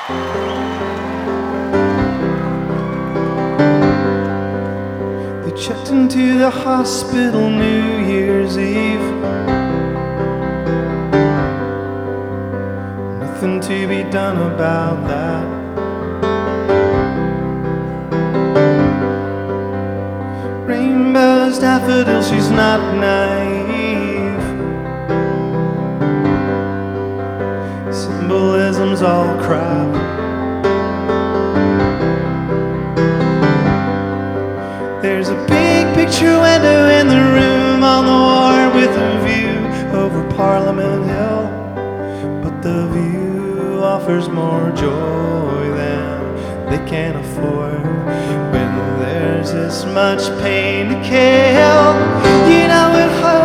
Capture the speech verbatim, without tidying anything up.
They checked into the hospital New Year's Eve. Nothing to be done about that. Rainbows, daffodils, she's not naive. Symbolism's all crap. There's a big picture window in the room on the wharf with a view over Parliament Hill. But the view offers more joy than they can afford when there's this much pain to kill. You know it hurts.